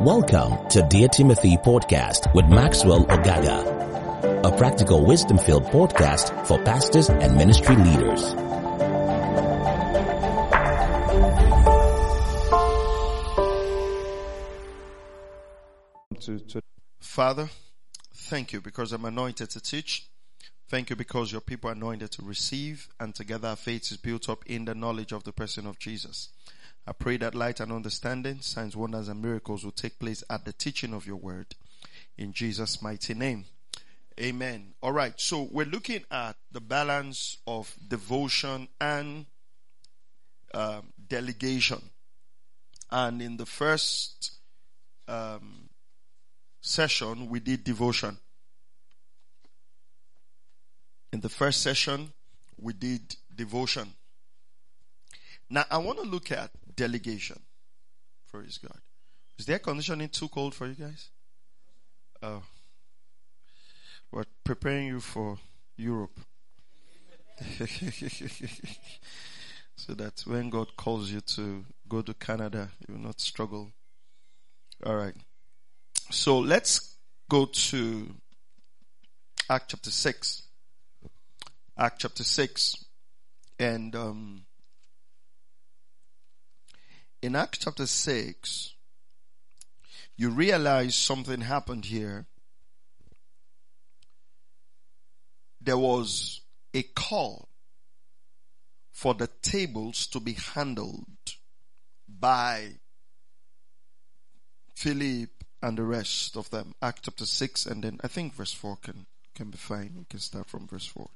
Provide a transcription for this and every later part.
Welcome to Dear Timothy Podcast with Maxwell Ogaga, a practical wisdom-filled podcast for pastors and ministry leaders. Father, thank you because I'm anointed to teach. Thank you because your people are anointed to receive, and together our faith is built up in the knowledge of the person of Jesus. I pray that light and understanding, signs, wonders, and miracles will take place at the teaching of your word. In Jesus' mighty name. Amen. All right, so we're looking at the balance of devotion and delegation. And in the first session, we did devotion. In the first session, we did devotion. Now, I want to look at delegation. Praise God. Is the air conditioning too cold for you guys? Oh. We're preparing you for Europe. So that when God calls you to go to Canada, you will not struggle. All right. So let's go to Acts chapter 6. Acts chapter 6. And in Acts chapter 6, you realize something happened here. There was a call for the tables to be handled by Philip and the rest of them. Acts chapter 6, and then I think verse 4 can be fine. We can start from verse 4.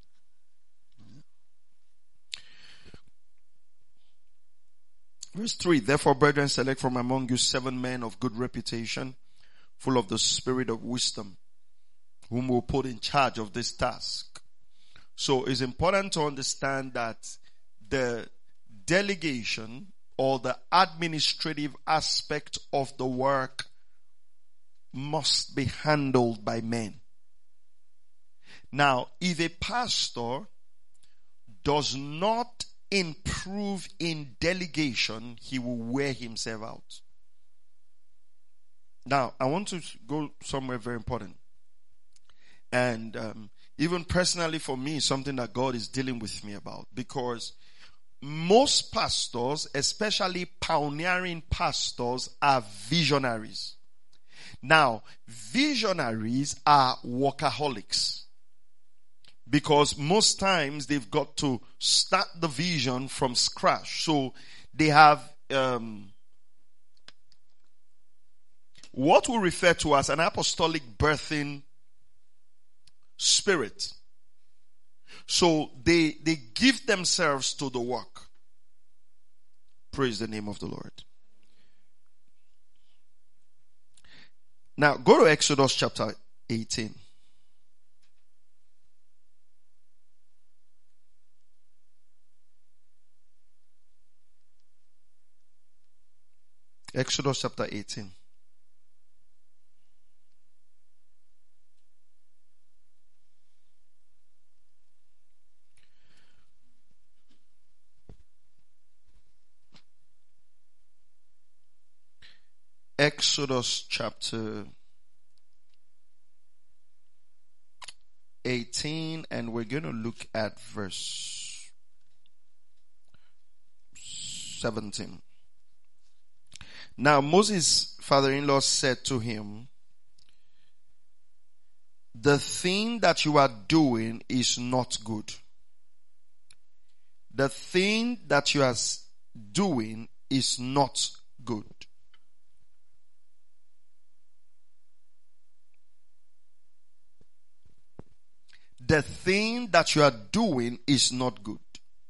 Verse 3, therefore, brethren, select from among you 7 men of good reputation, full of the spirit of wisdom, whom we'll put in charge of this task. So it's important to understand that the delegation or the administrative aspect of the work must be handled by men. Now, if a pastor does not improve in delegation, he will wear himself out. Now, I want to go somewhere very important. And even personally for me, something that God is dealing with me about. Because most pastors, especially pioneering pastors, are visionaries. Now, visionaries are workaholics. Because most times they've got to start the vision from scratch. So they have what we refer to as an apostolic birthing spirit. So they give themselves to the work. Praise the name of the Lord. Now go to Exodus chapter 18. Exodus chapter 18. Exodus chapter 18, and we're going to look at verse 17. Now Moses' father-in-law said to him, the thing that you are doing is not good. The thing that you are doing is not good. The thing that you are doing is not good.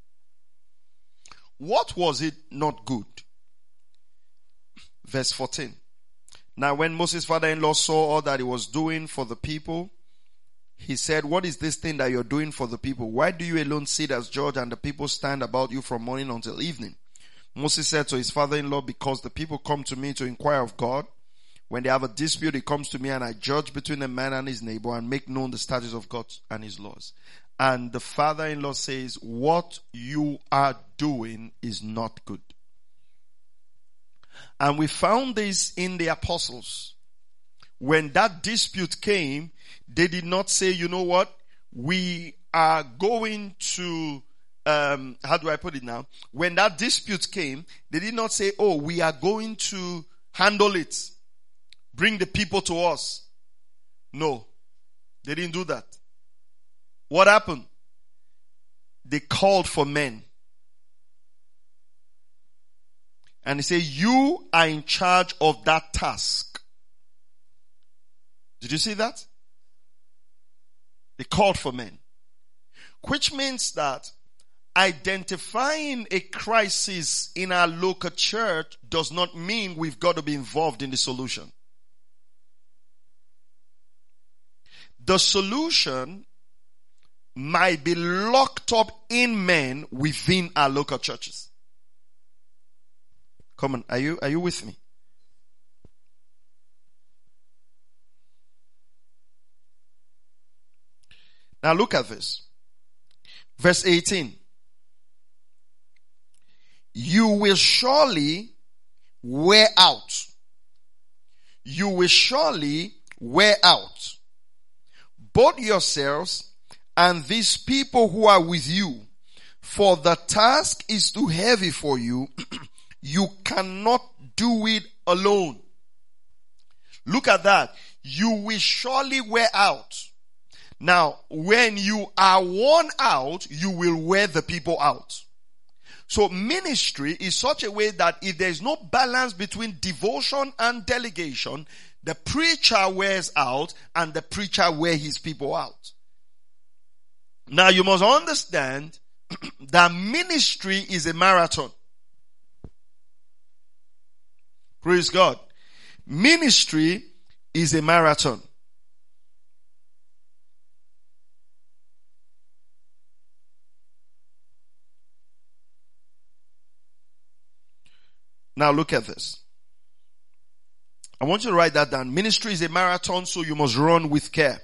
What was it not good? Verse 14. Now when Moses' father-in-law saw all that he was doing for the people, he said, what is this thing that you're doing for the people? Why do you alone sit as judge and the people stand about you from morning until evening? Moses said to his father-in-law, because the people come to me to inquire of God. When they have a dispute, it comes to me and I judge between a man and his neighbor and make known the statutes of God and his laws. And the father-in-law says, what you are doing is not good. And we found this in the apostles. When that dispute came, they did not say, you know what, we are going to, how do I put it now? When that dispute came, they did not say, oh, we are going to handle it. Bring the people to us. No, they didn't do that. What happened? They called for men. And they say, you are in charge of that task. Did you see that? They called for men. Which means that identifying a crisis in our local church does not mean we've got to be involved in the solution. The solution might be locked up in men within our local churches. Come on, are you with me? Now look at this. Verse 18. You will surely wear out. You will surely wear out both yourselves and these people who are with you. For the task is too heavy for you. You cannot do it alone. Look at that. You will surely wear out. Now, when you are worn out, you will wear the people out. So ministry is such a way that if there is no balance between devotion and delegation, the preacher wears out and the preacher wears his people out. Now you must understand that ministry is a marathon. Praise God. Ministry is a marathon. Now look at this. I want you to write that down. Ministry is a marathon, so you must run with care.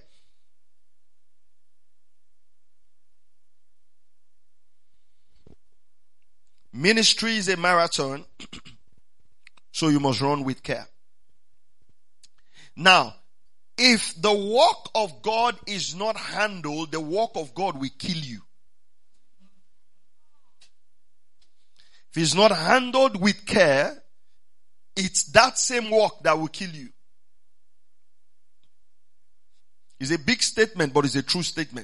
Ministry is a marathon, so you must run with care. Now, if the work of God is not handled, the work of God will kill you. If it's not handled with care, it's that same work that will kill you. It's a big statement, but it's a true statement.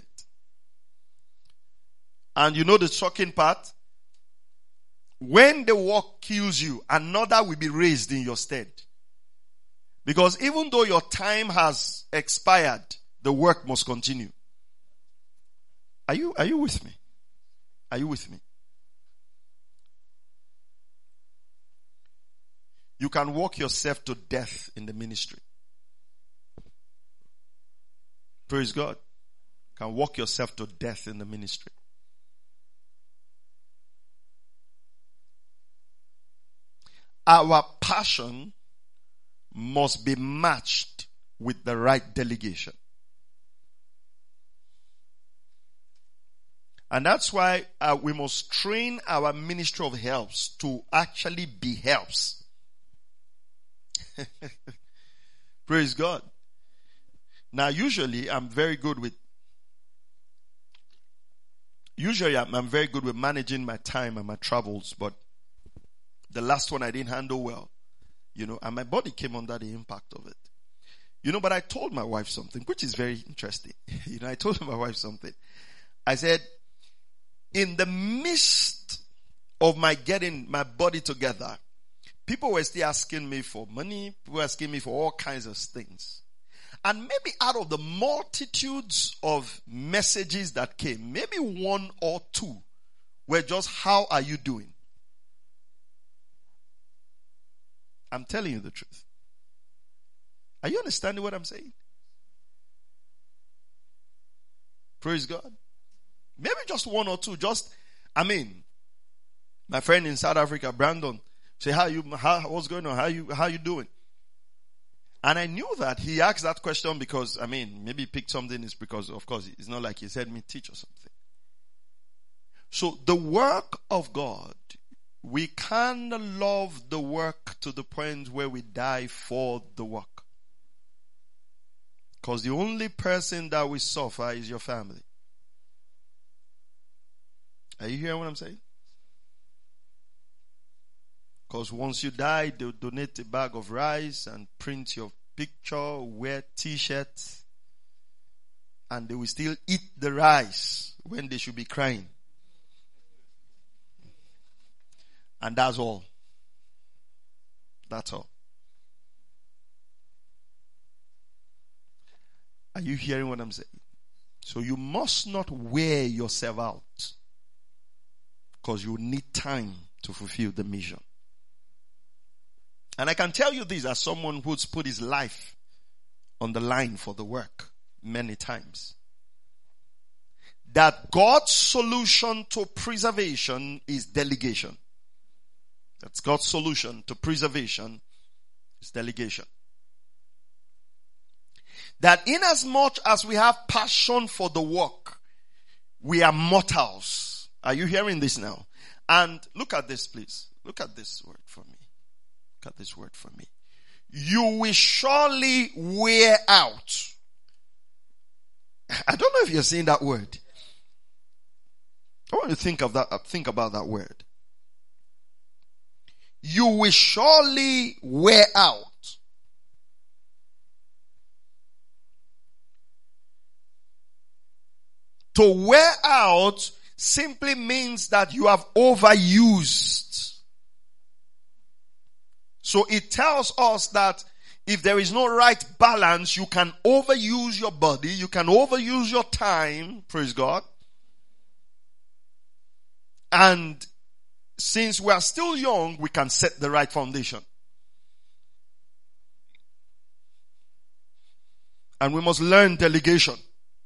And you know the shocking part? When the work kills you, another will be raised in your stead. Because even though your time has expired, the work must continue. Are you with me? Are you with me? You can walk yourself to death in the ministry. Praise God. You can walk yourself to death in the ministry. Our passion must be matched with the right delegation. And that's why we must train our ministry of helps to actually be helps. Praise God. Now, usually I'm very good with managing my time and my travels, but the last one I didn't handle well, and my body came under the impact of it. But I told my wife something, which is very interesting. I told my wife something. I said, in the midst of my getting my body together, people were still asking me for money. People were asking me for all kinds of things. And maybe out of the multitudes of messages that came, maybe one or two were just, how are you doing? I'm telling you the truth. Are you understanding what I'm saying? Praise God. Maybe just one or two. My friend in South Africa, Brandon, say, what's going on? How you doing? And I knew that he asked that question because, maybe he picked something. It's because, of course, it's not like he said me teach or something. So the work of God we can love the work to the point where we die for the work. Because the only person that will suffer is your family. Are you hearing what I'm saying? Because once you die, they'll donate a bag of rice and print your picture, wear t-shirts, and they will still eat the rice when they should be crying. And that's all. That's all. Are you hearing what I'm saying? So you must not wear yourself out, because you need time to fulfill the mission. And I can tell you this as someone who's put his life on the line for the work many times, that God's solution to preservation is delegation. That's God's solution to preservation is delegation. That inasmuch as we have passion for the work, we are mortals. Are you hearing this now? And look at this, please. Look at this word for me. Look at this word for me. You will surely wear out. I don't know if you're seeing that word. I want you to think about that word. You will surely wear out. To wear out simply means that you have overused. So it tells us that if there is no right balance, you can overuse your body, you can overuse your time, praise God. And since we are still young, we can set the right foundation. And we must learn delegation.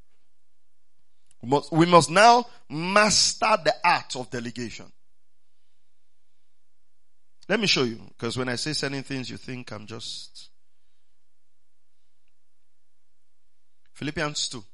We must now master the art of delegation. Let me show you, because when I say certain things, you think I'm just... Philippians 2.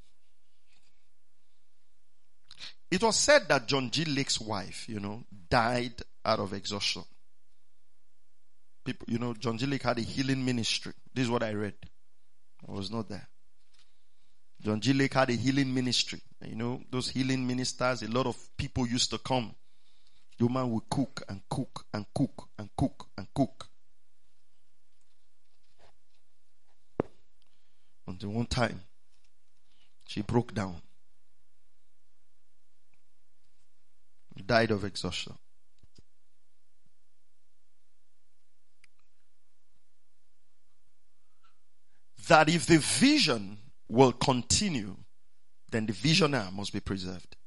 It was said that John G. Lake's wife, died out of exhaustion. People, John G. Lake had a healing ministry. This is what I read. I was not there. John G. Lake had a healing ministry. Those healing ministers, a lot of people used to come. The woman would cook and cook and cook and cook and cook. Until one time, she broke down. Died of exhaustion. That if the vision will continue, then the visionary must be preserved.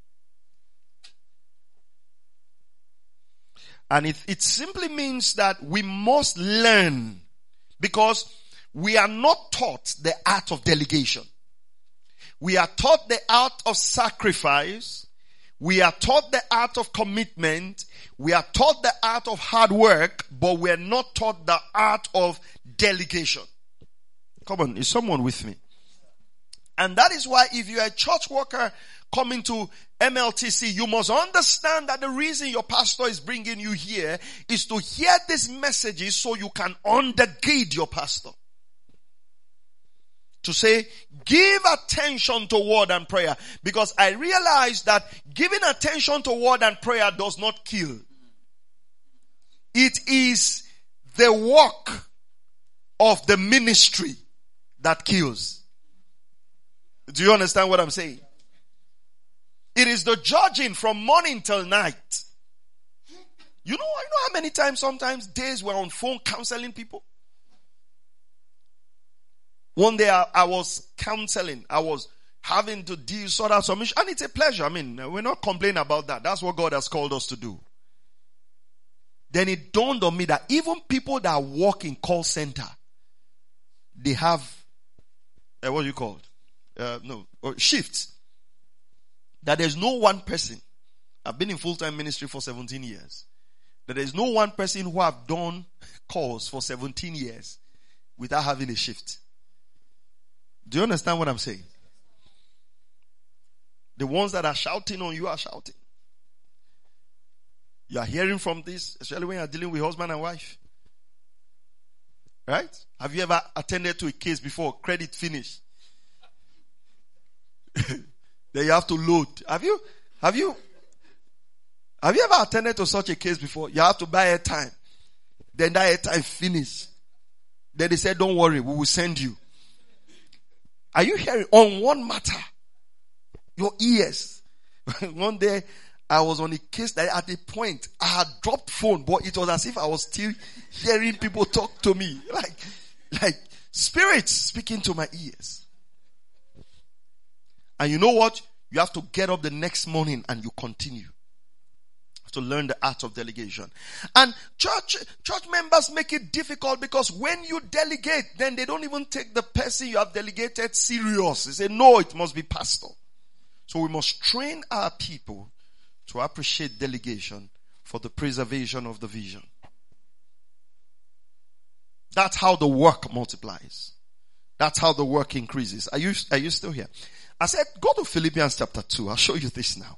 And it simply means that we must learn, because we are not taught the art of delegation. We are taught the art of sacrifice. We are taught the art of commitment. We are taught the art of hard work, but we are not taught the art of delegation. Come on, is someone with me? And that is why if you're a church worker coming to MLTC, you must understand that the reason your pastor is bringing you here is to hear these messages so you can undergird your pastor. To say, give attention to word and prayer. Because I realize that giving attention to word and prayer does not kill. It is the work of the ministry that kills. Do you understand what I'm saying? It is the judging from morning till night. I know how many times, sometimes days we're on phone counseling people. One day I was counseling. I was having to sort out some issue. And it's a pleasure. We're not complaining about that. That's what God has called us to do. Then it dawned on me that even people that work in call center, they have, what do you call it? Shifts. That there's no one person. I've been in full-time ministry for 17 years. That there's no one person who have done calls for 17 years without having a shift. Do you understand what I'm saying? The ones that are shouting on you are shouting. You are hearing from this, especially when you are dealing with husband and wife. Right? Have you ever attended to a case before credit finish? Then you have to load. Have you ever attended to such a case before? You have to buy airtime. Then that airtime finish. Then they said, don't worry, we will send you. Are you hearing? On one matter, your ears. One day, I was on a case that at a point, I had dropped phone, but it was as if I was still hearing people talk to me. Like spirits speaking to my ears. And you know what? You have to get up the next morning and you continue to learn the art of delegation. And church members make it difficult because when you delegate, then they don't even take the person you have delegated serious. They say, no, it must be pastor. So we must train our people to appreciate delegation for the preservation of the vision. That's how the work multiplies. That's how the work increases. Are you still here? I said, go to Philippians chapter 2. I'll show you this now.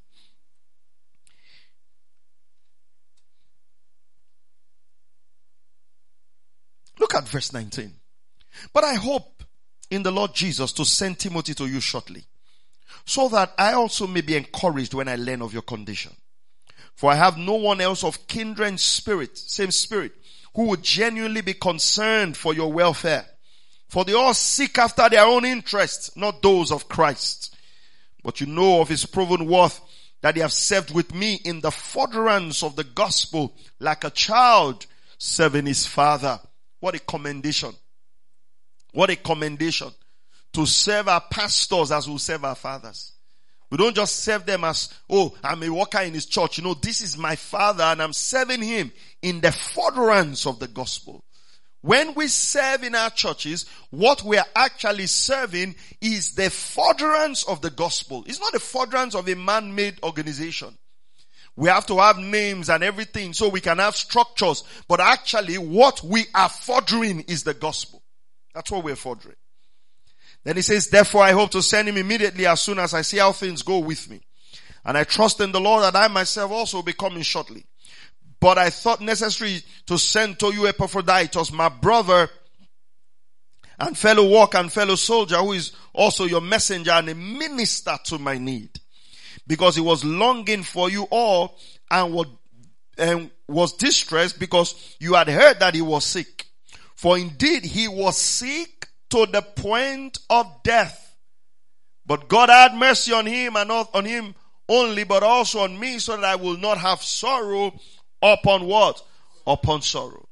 Look at verse 19. But I hope in the Lord Jesus to send Timothy to you shortly, so that I also may be encouraged when I learn of your condition. For I have no one else of kindred spirit, same spirit, who would genuinely be concerned for your welfare. For they all seek after their own interests, not those of Christ. But you know of his proven worth, that he have served with me in the furtherance of the gospel, like a child serving his father. What a commendation. What a commendation. To serve our pastors as we serve our fathers. We don't just serve them as, oh, I'm a worker in his church. You know, this is my father and I'm serving him in the furtherance of the gospel. When we serve in our churches, what we are actually serving is the furtherance of the gospel. It's not the furtherance of a man-made organization. We have to have names and everything so we can have structures. But actually what we are furthering is the gospel. That's what we're furthering. Then he says, therefore I hope to send him immediately as soon as I see how things go with me. And I trust in the Lord that I myself also will be coming shortly. But I thought necessary to send to you Epaphroditus, my brother and fellow worker and fellow soldier, who is also your messenger and a minister to my need. Because he was longing for you all and was distressed because you had heard that he was sick. For indeed he was sick to the point of death. But God had mercy on him, and not on him only, but also on me, so that I will not have sorrow upon what? Upon sorrow.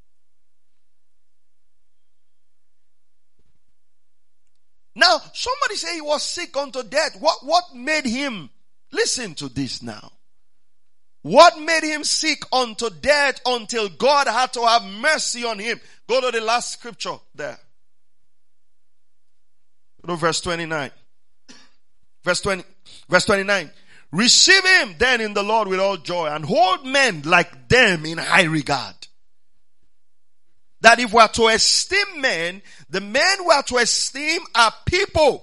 Now, somebody say he was sick unto death. What made him? Listen to this now. What made him sick unto death until God had to have mercy on him? Go to the last scripture there. Go to verse 29. Verse 29. Receive him then in the Lord with all joy, and hold men like them in high regard. That if we are to esteem men, the men we are to esteem are people.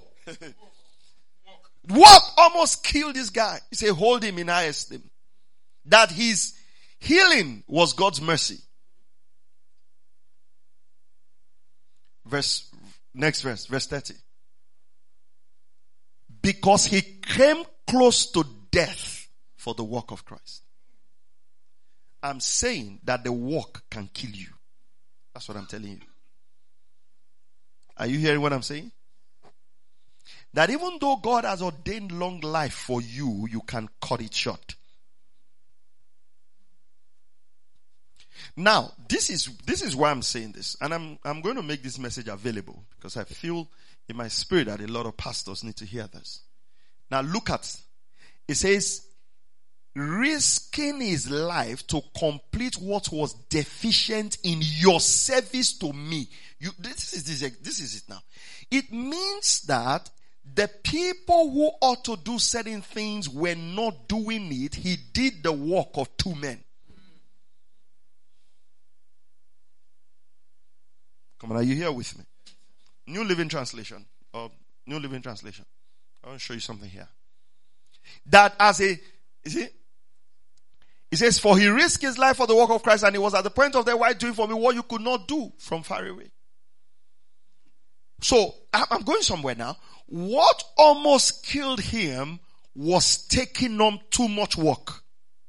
What almost killed this guy? He said, hold him in high esteem. That his healing was God's mercy. Next verse, verse 30. Because he came close to death for the work of Christ. I'm saying that the work can kill you. That's what I'm telling you. Are you hearing what I'm saying? That even though God has ordained long life for you, you can cut it short. Now, this is why I'm saying this. And I'm going to make this message available because I feel in my spirit that a lot of pastors need to hear this. Now look at, it says, risking his life to complete what was deficient in your service to me. This is it now. It means that the people who ought to do certain things were not doing it. He did the work of two men. Come on, are you here with me? New Living Translation. I want to show you something here. That as a, it says, for he risked his life for the work of Christ, and he was at the point of death while doing for me what you could not do from far away. So, I'm going somewhere now. What almost killed him was taking on too much work.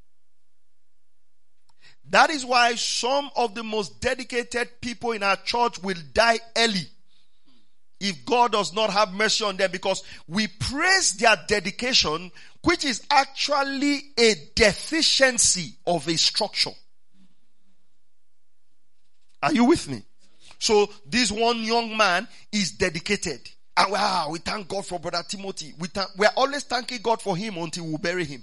That is why some of the most dedicated people in our church will die early if God does not have mercy on them, because we praise their dedication, which is actually a deficiency of a structure. Are you with me? So this one young man is dedicated. And wow, we thank God for Brother Timothy. We are always thanking God for him until we bury him.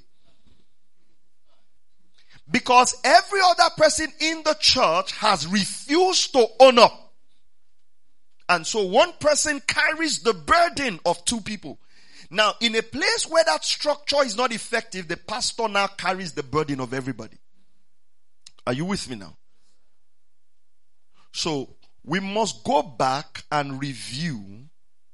Because every other person in the church has refused to own up. And so one person carries the burden of two people. Now, in a place where that structure is not effective, the pastor now carries the burden of everybody. Are you with me now? So, we must go back and review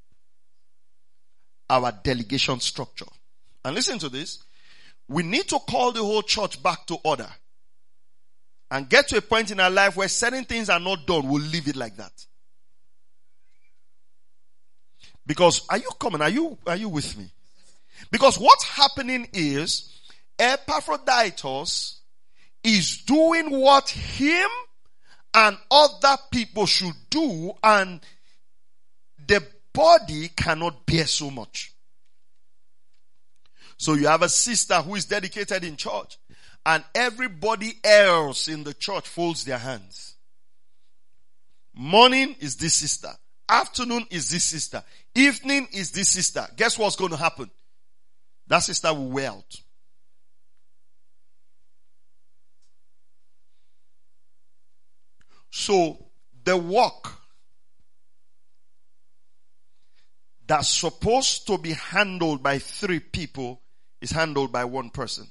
our delegation structure. And listen to this. We need to call the whole church back to order. And get to a point in our life where certain things are not done. We'll leave it like that. Because, are you coming? Are you with me? Because what's happening is, Epaphroditus is doing what him and other people should do, and the body cannot bear so much. So you have a sister who is dedicated in church, and everybody else in the church folds their hands. Morning is this sister. Afternoon is this sister. Evening is this sister. Guess what's going to happen? That sister will wear out. So, the work that's supposed to be handled by 3 people is handled by 1 person.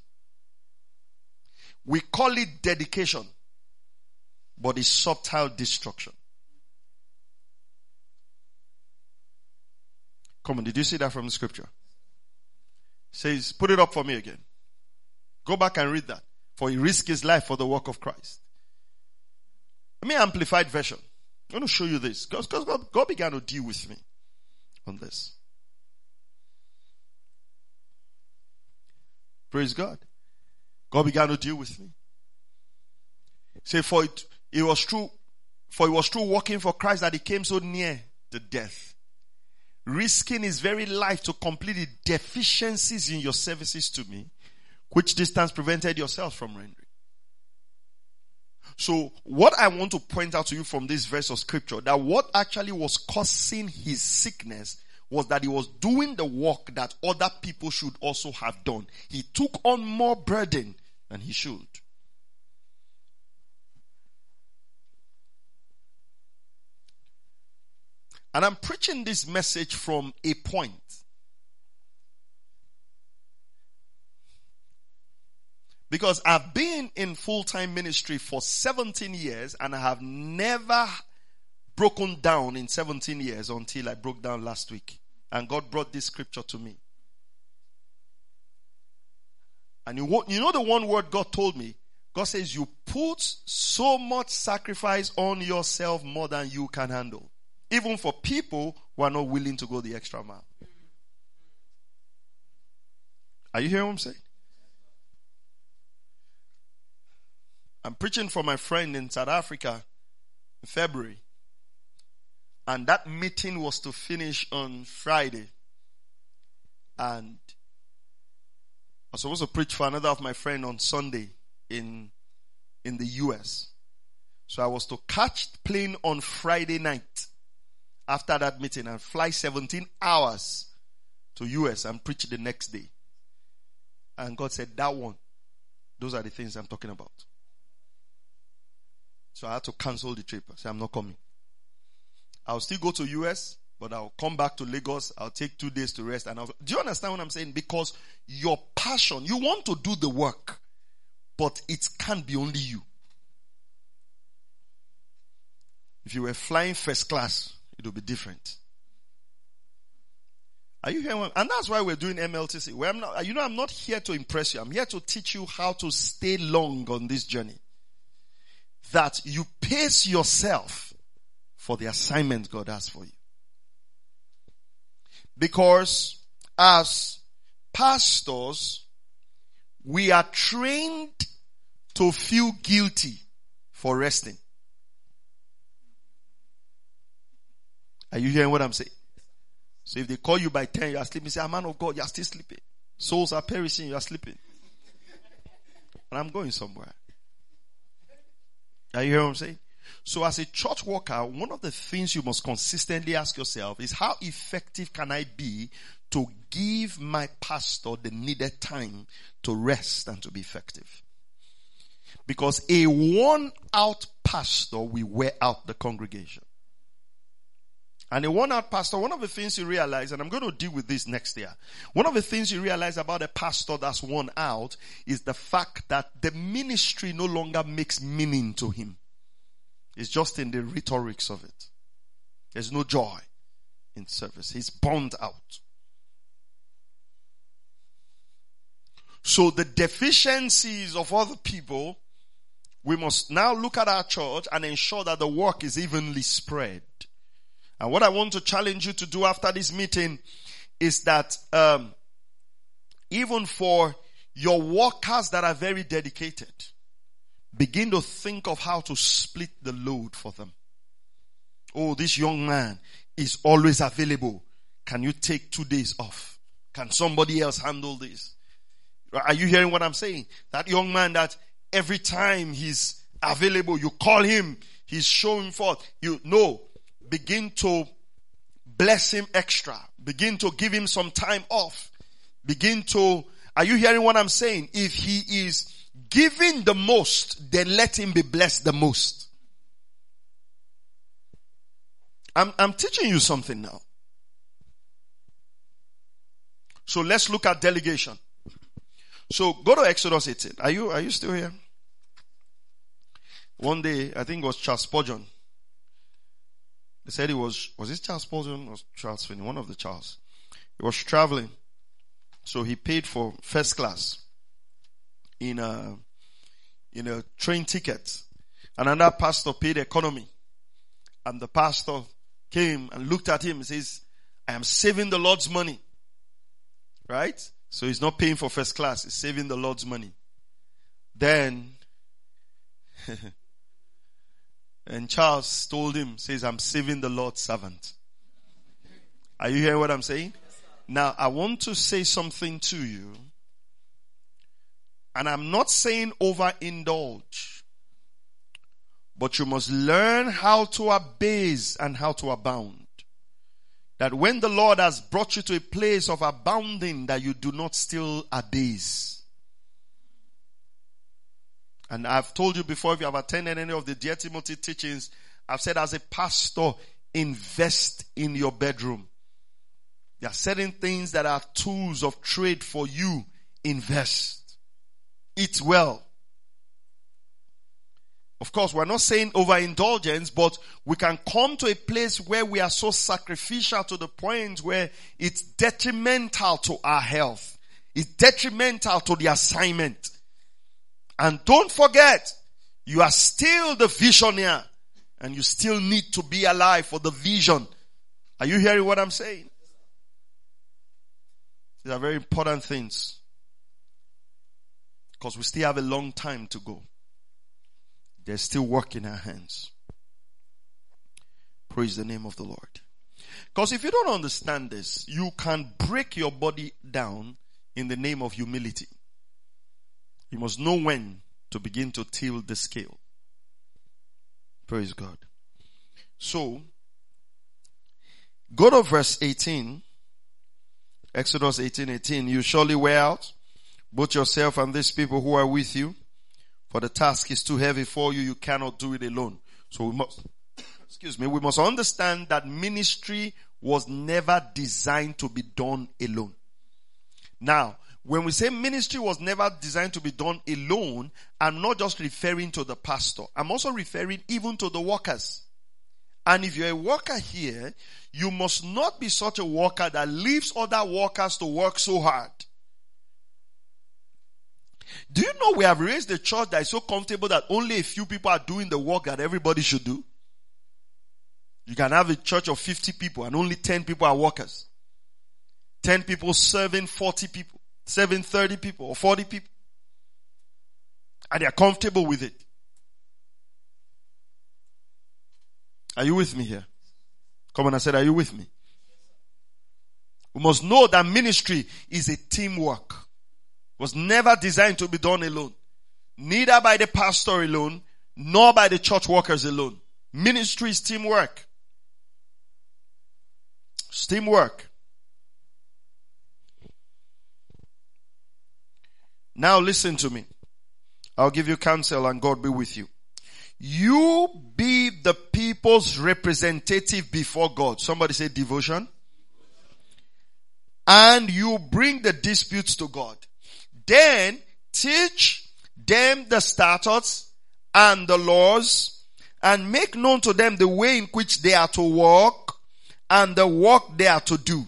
We call it dedication, but it's subtle destruction. Come on, did you see that from the scripture? It says, put it up for me again. Go back and read that. For he risked his life for the work of Christ. Let me amplified version. I'm going to show you this. Because God began to deal with me on this. Praise God. God began to deal with me. Say, for it was true working for Christ that he came so near to death. Risking his very life to complete the deficiencies in your services to me, which distance prevented yourself from rendering. So, what I want to point out to you from this verse of scripture, that what actually was causing his sickness was that he was doing the work that other people should also have done. He took on more burden than he should. And I'm preaching this message from a point. Because I've been in full-time ministry for 17 years and I have never broken down in 17 years until I broke down last week. And God brought this scripture to me. And you know the one word God told me? God says, you put so much sacrifice on yourself more than you can handle. Even for people who are not willing to go the extra mile. Are you hearing what I'm saying? I'm preaching for my friend in South Africa in February. And that meeting was to finish on Friday. And I was supposed to preach for another of my friend on Sunday in the US. So I was to catch the plane on Friday night after that meeting and fly 17 hours to US and preach the next day. And God said, that one, those are the things I'm talking about. So I had to cancel the trip. I said, I'm not coming. I'll still go to US, but I'll come back to Lagos. I'll take 2 days to rest. Do you understand what I'm saying? Because your passion, you want to do the work, but it can't be only you. If you were flying first class, it would be different. Are you hearing? And that's why we're doing MLTC. I'm not here to impress you. I'm here to teach you how to stay long on this journey. That you pace yourself for the assignment God has for you. Because as pastors, we are trained to feel guilty for resting. Are you hearing what I'm saying? So if they call you by 10, you are sleeping, say, man of God, you are still sleeping. Souls are perishing, you are sleeping. And I'm going somewhere. Are you hearing what I'm saying? So as a church worker, one of the things you must consistently ask yourself is, how effective can I be to give my pastor the needed time to rest and to be effective? Because a worn out pastor will wear out the congregation. And a worn out pastor, one of the things you realize, and I'm going to deal with this next year. One of the things you realize about a pastor that's worn out is the fact that the ministry no longer makes meaning to him. It's just in the rhetorics of it. There's no joy in service. He's burned out. So the deficiencies of other people, we must now look at our church and ensure that the work is evenly spread. And what I want to challenge you to do after this meeting is that even for your workers that are very dedicated, begin to think of how to split the load for them. Oh, this young man is always available. Can you take 2 days off? Can somebody else handle this? Are you hearing what I'm saying? That young man that every time he's available, you call him, he's showing forth. Begin to bless him extra. Begin to give him some time off. Are you hearing what I'm saying? If he is giving the most, then let him be blessed the most. I'm teaching you something now. So let's look at delegation. So go to Exodus 18. Are you still here? One day, I think it was Charles Spurgeon. They said was it Charles Spurgeon or Charles Finney? One of the Charles. He was traveling. So he paid for first class in a train ticket. And another pastor paid economy. And the pastor came and looked at him and says, I am saving the Lord's money. Right? So he's not paying for first class. He's saving the Lord's money. Then, and Charles told him, says, I'm saving the Lord's servant. Are you hearing what I'm saying? Now, I want to say something to you. And I'm not saying overindulge. But you must learn how to abase and how to abound. That when the Lord has brought you to a place of abounding, that you do not still abase. And I've told you before, if you have attended any of the Dear Timothy teachings, I've said as a pastor, invest in your bedroom. There are certain things that are tools of trade for you. Invest. Eat well. Of course, we're not saying overindulgence, but we can come to a place where we are so sacrificial to the point where it's detrimental to our health. It's detrimental to the assignment. And don't forget, you are still the visionary and you still need to be alive for the vision. Are you hearing what I'm saying? These are very important things. Because we still have a long time to go. There's still work in our hands. Praise the name of the Lord. Because if you don't understand this, you can break your body down in the name of humility. You must know when to begin to till the scale. Praise God. So, go to verse 18. Exodus 18:18. You surely wear out both yourself and these people who are with you. For the task is too heavy for you. You cannot do it alone. So we must understand that ministry was never designed to be done alone. Now, when we say ministry was never designed to be done alone, I'm not just referring to the pastor. I'm also referring even to the workers. And if you're a worker here, you must not be such a worker that leaves other workers to work so hard. Do you know we have raised a church that is so comfortable that only a few people are doing the work that everybody should do? You can have a church of 50 people and only 10 people are workers. 10 people serving 40 people, serving 30 people or 40 people. And they are comfortable with it. Are you with me here? Come on, I said, are you with me? We must know that ministry is a teamwork. It was never designed to be done alone. Neither by the pastor alone, nor by the church workers alone. Ministry is teamwork. It's teamwork. Now listen to me. I'll give you counsel and God be with you. You be the people's representative before God. Somebody say devotion. And you bring the disputes to God. Then teach them the statutes and the laws and make known to them the way in which they are to walk and the work they are to do.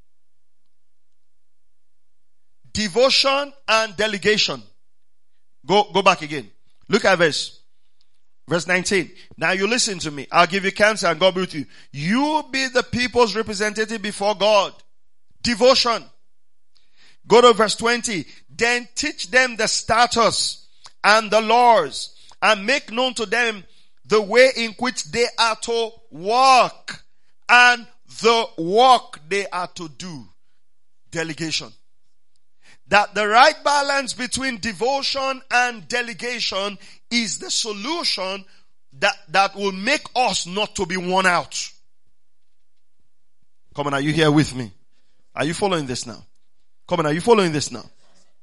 Devotion and delegation. Go back again. Look at verse 19. Now you listen to me. I'll give you counsel and God be with you. You be the people's representative before God. Devotion. Go to verse 20. Then teach them the statutes and the laws and make known to them the way in which they are to walk and the work they are to do. Delegation. That the right balance between devotion and delegation is the solution that will make us not to be worn out. Come on, are you here with me? Are you following this now? Come on, are you following this now?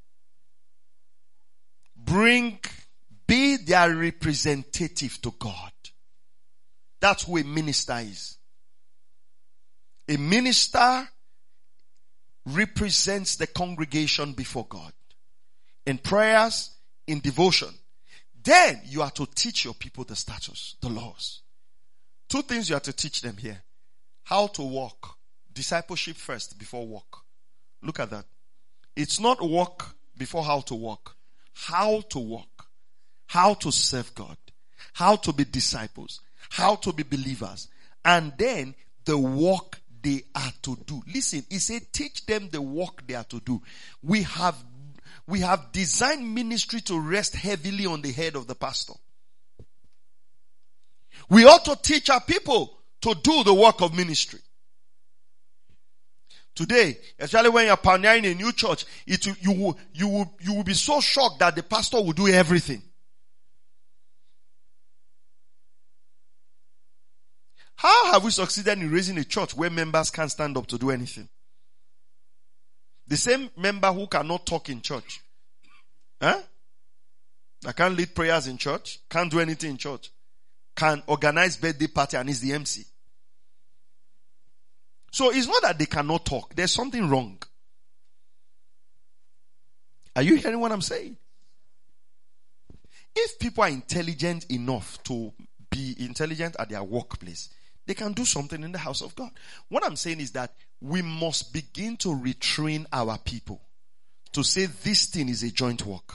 Be their representative to God. That's who a minister is. A minister represents the congregation before God. In prayers, in devotion. Then you are to teach your people the statutes, the laws. Two things you have to teach them here. How to walk. Discipleship first before walk. Look at that. It's not walk before how to walk. How to walk. How to serve God. How to be disciples. How to be believers. And then the work they are to do. Listen, he said teach them the work they are to do. We have designed ministry to rest heavily on the head of the pastor. We ought to teach our people to do the work of ministry. Today, especially when you're pioneering a new church, you will be so shocked that the pastor will do everything. How have we succeeded in raising a church where members can't stand up to do anything? The same member who cannot talk in church. That can't lead prayers in church, can't do anything in church, can organize birthday party and is the MC. So it's not that they cannot talk. There's something wrong. Are you hearing what I'm saying? If people are intelligent enough to be intelligent at their workplace, they can do something in the house of God. What I'm saying is that we must begin to retrain our people to say this thing is a joint work.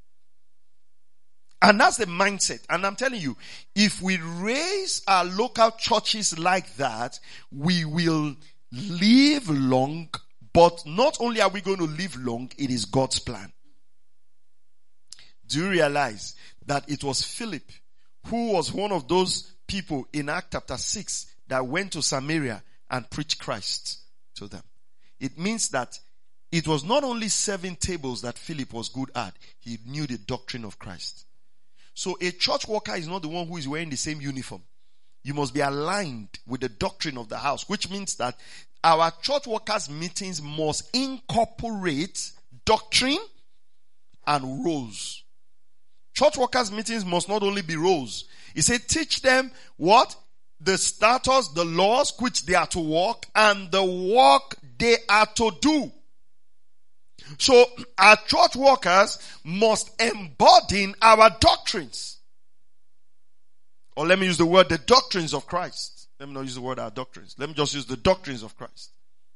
And that's the mindset. And I'm telling you, if we raise our local churches like that, we will live long. But not only are we going to live long, it is God's plan. Do you realize that it was Philip who was one of those people in Acts chapter 6 that went to Samaria and preached Christ to them? It means that it was not only serving tables that Philip was good at, he knew the doctrine of Christ. So a church worker is not the one who is wearing the same uniform. You must be aligned with the doctrine of the house, which means that our church workers' meetings must incorporate doctrine and roles. Church workers' meetings must not only be roles. He said, teach them what? The statutes, the laws which they are to walk, and the work they are to do. So our church workers must embody our doctrines. Or let me use the word, the doctrines of Christ. Let me not use the word our doctrines. Let me just use the doctrines of Christ.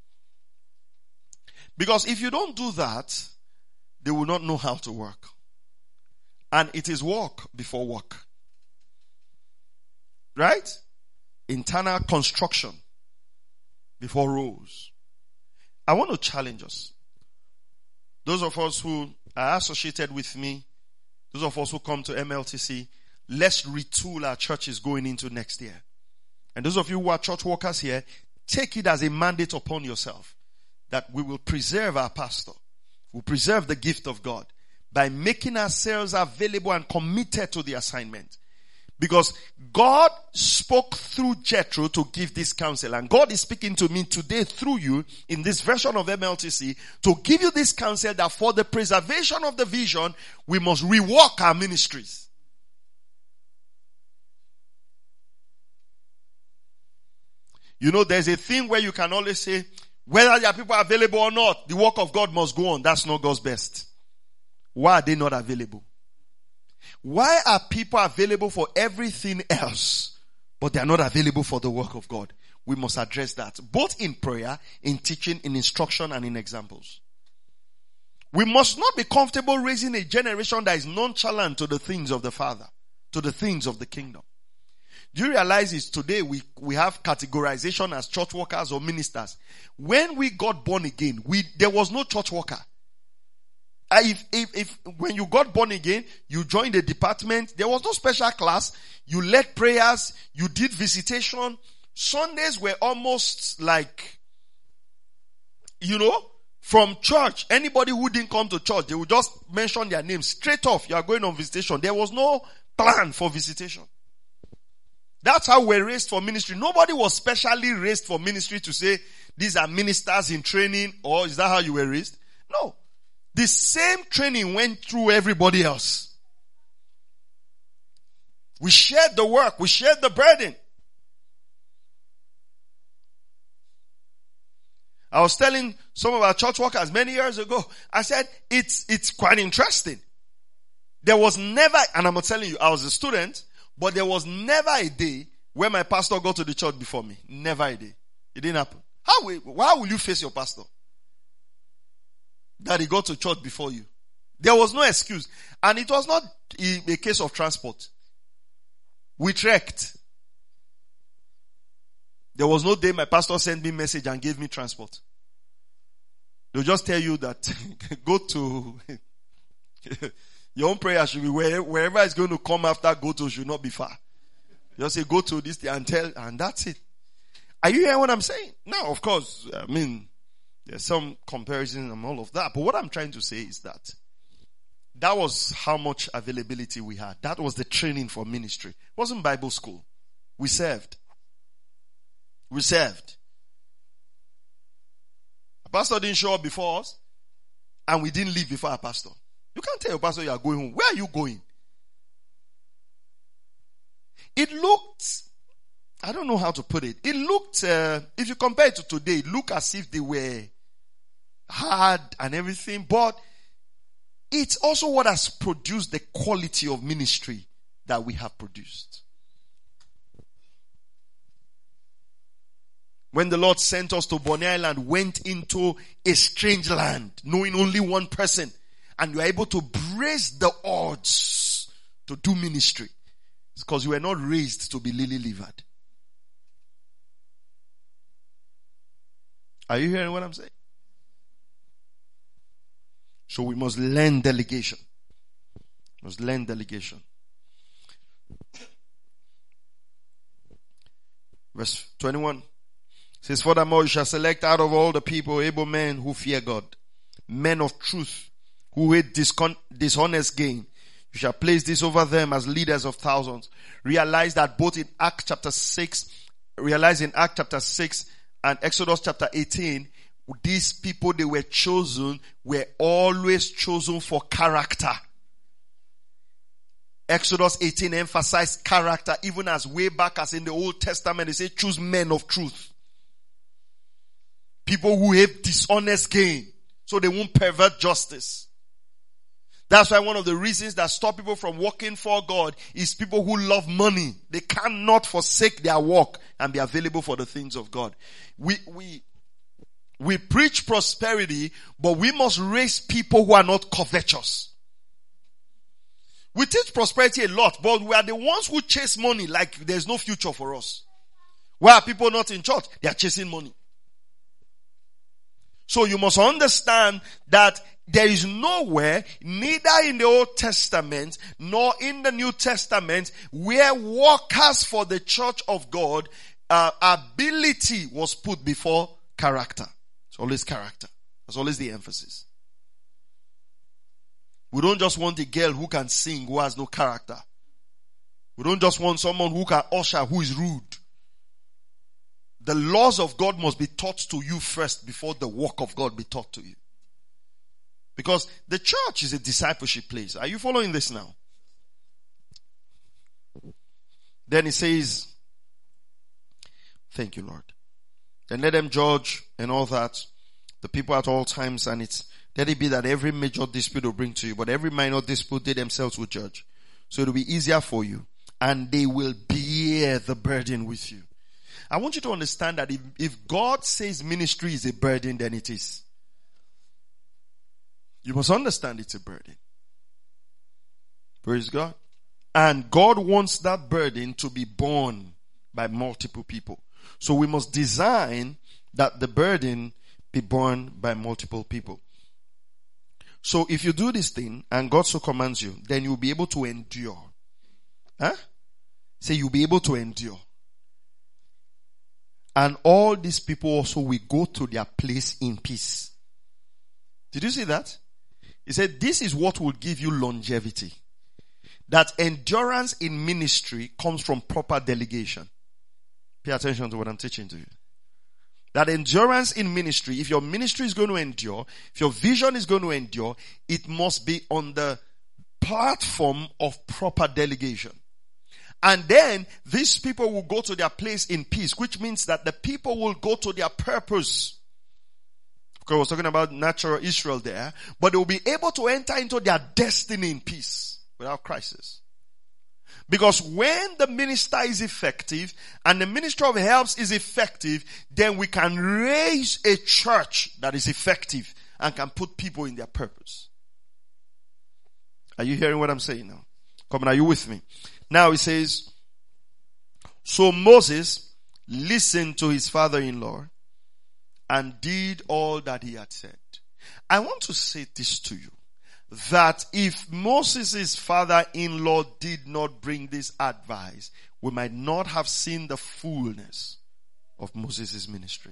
Because if you don't do that, they will not know how to work. And it is work before work. Right? Internal construction before roles. I want to challenge us. Those of us who are associated with me, those of us who come to MLTC, let's retool our churches going into next year. And those of you who are church workers here, take it as a mandate upon yourself that we will preserve our pastor. We'll preserve the gift of God by making ourselves available and committed to the assignment. Because God spoke through Jethro to give this counsel. And God is speaking to me today through you in this version of MLTC to give you this counsel that for the preservation of the vision, we must rework our ministries. You know, there's a thing where you can always say, whether there are people available or not, the work of God must go on. That's not God's best. Why are they not available? Why are people available for everything else, but they are not available for the work of God? We must address that, both in prayer, in teaching, in instruction, and in examples. We must not be comfortable raising a generation that is nonchalant to the things of the Father, to the things of the kingdom. Do you realize is today we have categorization as church workers or ministers. When we got born again, there was no church worker. If when you got born again, you joined a department, there was no special class, you led prayers, you did visitation. Sundays were almost like, from church. Anybody who didn't come to church, they would just mention their name straight off. You are going on visitation. There was no plan for visitation. That's how we're raised for ministry. Nobody was specially raised for ministry to say, these are ministers in training, or is that how you were raised? No. The same training went through everybody else. We shared the work. We shared the burden. I was telling some of our church workers many years ago, I said, it's quite interesting. There was never, and I'm telling you, I was a student, but there was never a day where my pastor got to the church before me. Never a day. It didn't happen. Why will you face your pastor? That he got to church before you. There was no excuse. And it was not a case of transport. We trekked. There was no day my pastor sent me a message and gave me transport. They'll just tell you that go to your own prayer should be wherever it's going to come after go to should not be far. Just say go to this and tell, and that's it. Are you hearing what I'm saying? Now, of course, there's some comparison and all of that. But what I'm trying to say is that was how much availability we had. That was the training for ministry. It wasn't Bible school. We served. We served. A pastor didn't show up before us, and we didn't leave before our pastor. You can't tell your pastor you are going home. Where are you going? It looked, I don't know how to put it. It looked, if you compare it to today, it looked as if they were hard and everything. But it's also what has produced the quality of ministry that we have produced. When the Lord sent us to Bonny Island, went into a strange land, knowing only one person. And you are able to brace the odds to do ministry. It's because you were not raised to be lily-livered. Are you hearing what I'm saying? So we must learn delegation. Must learn delegation. Verse 21 says, furthermore, you shall select out of all the people able men who fear God, men of truth, who hate dishonest gain. You shall place this over them as leaders of thousands. Realize that both in Acts chapter 6 and Exodus chapter 18, these people they were chosen were always chosen for character. Exodus 18 emphasized character, even as way back as in the Old Testament, they say choose men of truth. People who hate dishonest gain, so they won't pervert justice. That's why one of the reasons that stop people from working for God is people who love money. They cannot forsake their work and be available for the things of God. We preach prosperity, but we must raise people who are not covetous. We teach prosperity a lot, but we are the ones who chase money like there's no future for us. Why are people not in church? They are chasing money. So you must understand that there is nowhere, neither in the Old Testament nor in the New Testament, where workers for the church of God, ability was put before character. It's always character. That's always the emphasis. We don't just want a girl who can sing, who has no character. We don't just want someone who can usher, who is rude. The laws of God must be taught to you first before the work of God be taught to you. Because the church is a discipleship place. Are you following this now? Then it says, thank you, Lord. Then let them judge and all that, the people at all times, and let it be that every major dispute will bring to you, but every minor dispute they themselves will judge. So it will be easier for you, and they will bear the burden with you. I want you to understand that if God says ministry is a burden, then it is. You must understand it's a burden. Praise God. And God wants that burden to be borne by multiple people. So we must design that the burden be borne by multiple people. So if you do this thing and God so commands you, then you'll be able to endure. Say you'll be able to endure. And all these people also will go to their place in peace. Did you see that? He said, this is what will give you longevity. That endurance in ministry comes from proper delegation. Pay attention to what I'm teaching to you. That endurance in ministry, if your ministry is going to endure, if your vision is going to endure, it must be on the platform of proper delegation. And then these people will go to their place in peace, which means that the people will go to their purpose. Because I was talking about natural Israel there, but they will be able to enter into their destiny in peace without crisis. Because when the minister is effective and the ministry of helps is effective, then we can raise a church that is effective and can put people in their purpose. Are you hearing what I'm saying now? Come on, are you with me? Now it says, so Moses listened to his father-in-law and did all that he had said. I want to say this to you, that if Moses' father-in-law did not bring this advice, we might not have seen the fullness of Moses' ministry.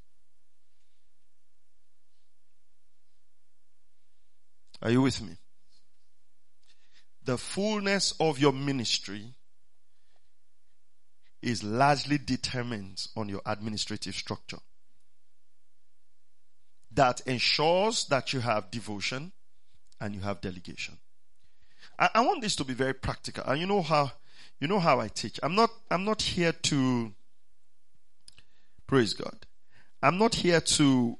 Are you with me? The fullness of your ministry is largely determined on your administrative structure. That ensures that you have devotion and you have delegation. I want this to be very practical. And you know how I teach. I'm not here to praise God. I'm not here to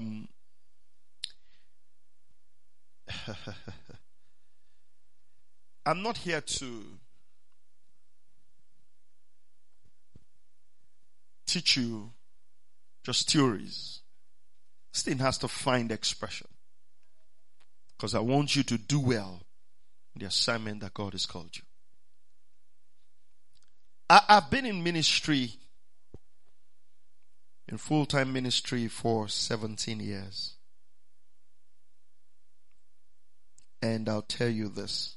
I'm not here to teach you just theories. This thing has to find expression. Because I want you to do well in the assignment that God has called you. I've been in ministry, in full-time ministry for 17 years. And I'll tell you this.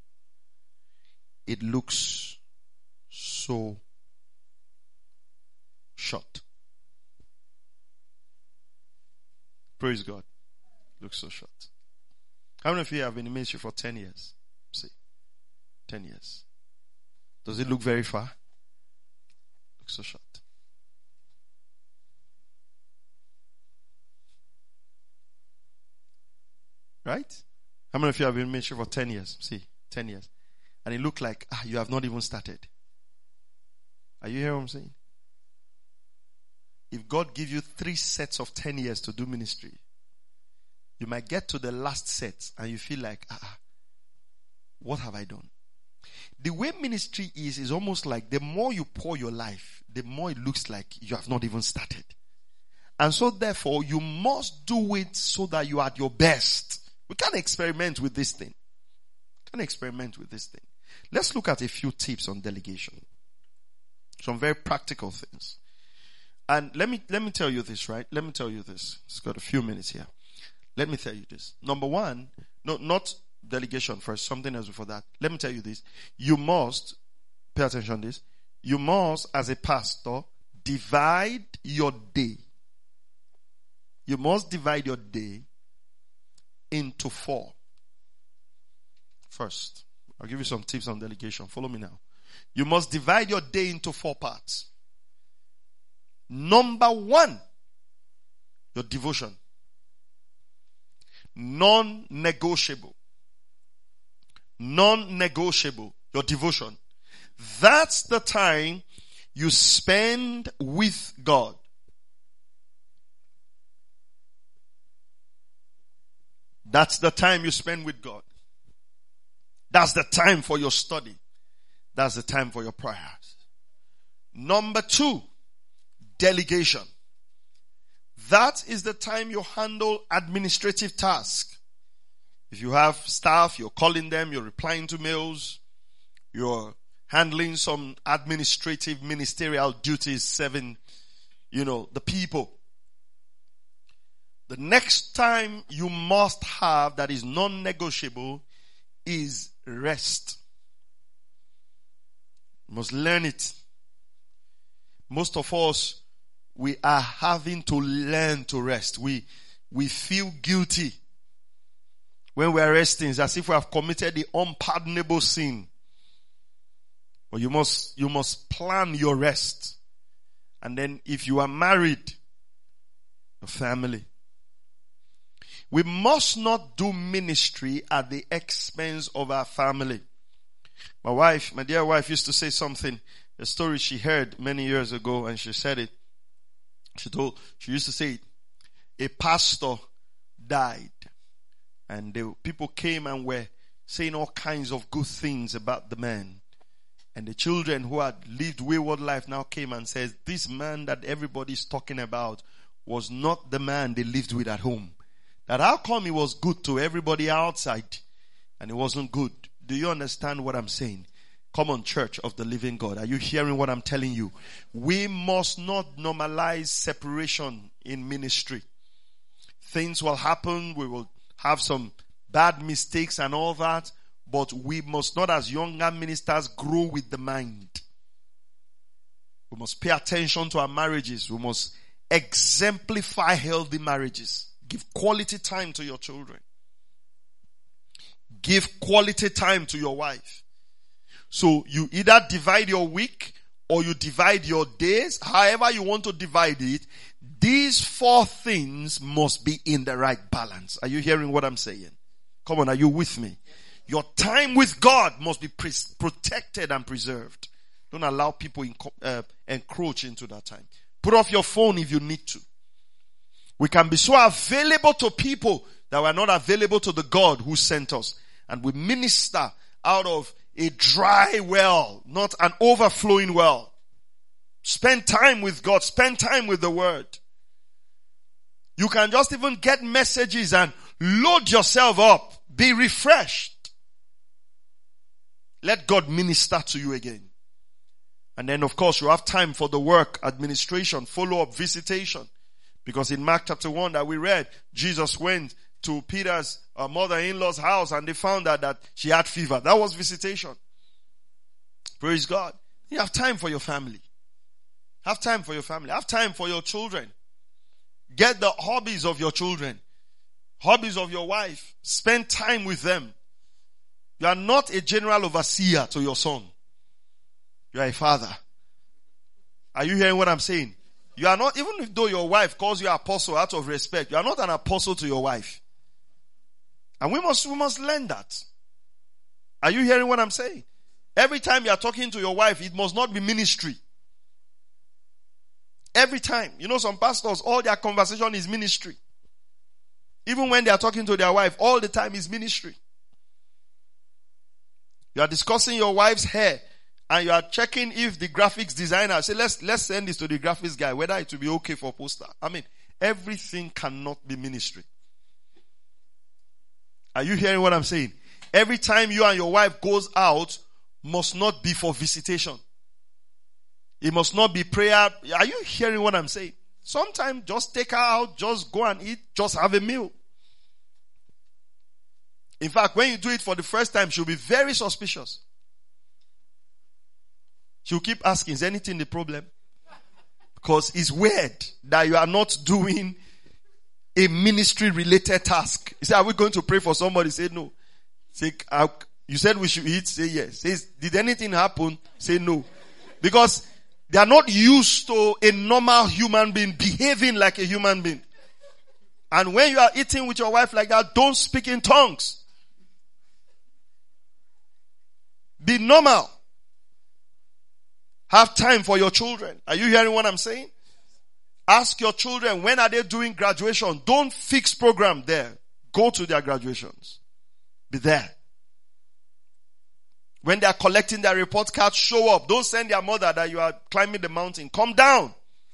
It looks so short. Praise God. It looks so short. How many of you have been in ministry for 10 years? See, 10 years. Does it look very far? It looks so short. Right? How many of you have been in ministry for 10 years? See, 10 years. And it looked like, you have not even started. Are you hearing what I'm saying? If God gives you 3 sets of 10 years to do ministry, you might get to the last set and you feel like, What have I done? The way ministry is almost like the more you pour your life, the more it looks like you have not even started. And so therefore, you must do it so that you are at your best. We can't experiment with this thing. Let's look at a few tips on delegation. Some very practical things. And let me tell you this, right? Let me tell you this. It's got a few minutes here. Let me tell you this. Number one, no, not delegation first, something else before that. Let me tell you this. You must, pay attention to this, you must, as a pastor, divide your day. You must divide your day into 4. First, I'll give you some tips on delegation. Follow me now. You must divide your day into 4 parts. Number 1, your devotion. Non-negotiable. Non-negotiable. Your devotion. That's the time you spend with God. That's the time you spend with God. That's the time for your study. That's the time for your prayers. Number 2, delegation. That is the time you handle administrative tasks. If you have staff, you're calling them, you're replying to mails, you're handling some administrative ministerial duties, serving, the people. The next time you must have that is non-negotiable is rest. You must learn it. Most of us, we are having to learn to rest. We feel guilty when we are resting. It's as if we have committed the unpardonable sin. But you must plan your rest. And then if you are married, a family. We must not do ministry at the expense of our family. My dear wife used to say something, a story she heard many years ago, and she said it. She used to say it. A pastor died, and people came and were saying all kinds of good things about the man. And the children who had lived wayward life now came and said, this man that everybody's talking about was not the man they lived with at home. That how come he was good to everybody outside and he wasn't good? Do you understand what I'm saying? Come on, Church of the Living God. Are you hearing what I'm telling you? We must not normalize separation in ministry. Things will happen. We will have some bad mistakes and all that. But we must not, as younger ministers, grow with the mind. We must pay attention to our marriages. We must exemplify healthy marriages. Give quality time to your children. Give quality time to your wife. So you either divide your week or you divide your days. However you want to divide it. These 4 things must be in the right balance. Are you hearing what I'm saying? Come on, are you with me? Your time with God must be protected and preserved. Don't allow people encroach into that time. Put off your phone if you need to. We can be so available to people that we're not available to the God who sent us. And we minister out of a dry well, not an overflowing well. Spend time with God. Spend time with the Word. You can just even get messages and load yourself up. Be refreshed. Let God minister to you again. And then of course you have time for the work, administration, follow-up, visitation. Because in Mark chapter 1 that we read, Jesus went to Peter's mother-in-law's house and they found out that she had fever. That was visitation. Praise God. You have time for your family. Have time for your family. Have time for your children. Get the hobbies of your children. Hobbies of your wife. Spend time with them. You are not a general overseer to your son. You are a father. Are you hearing what I'm saying? You are not, even though your wife calls you apostle out of respect, you are not an apostle to your wife. And we must learn that. Are you hearing what I'm saying? Every time you are talking to your wife, it must not be ministry. Every time. Some pastors, all their conversation is ministry. Even when they are talking to their wife, all the time is ministry. You are discussing your wife's hair and you are checking if the graphics designer say, let's send this to the graphics guy, whether it will be okay for poster. I mean, everything cannot be ministry. Are you hearing what I'm saying? Every time you and your wife goes out must not be for visitation. It must not be prayer. Are you hearing what I'm saying? Sometimes just take her out, just go and eat, just have a meal. In fact, when you do it for the first time, she'll be very suspicious. She'll keep asking, is anything the problem? Because it's weird that you are not doing a ministry related task. You say, are we going to pray for somebody? Say no. Say, you said we should eat? Say yes. Say, did anything happen? Say no. Because they are not used to a normal human being behaving like a human being. And when you are eating with your wife like that, don't speak in tongues. Be normal. Have time for your children. Are you hearing what I'm saying? Ask your children, when are they doing graduation? Don't fix program there. Go to their graduations. Be there. When they are collecting their report cards, show up. Don't send their mother that you are climbing the mountain. Come down.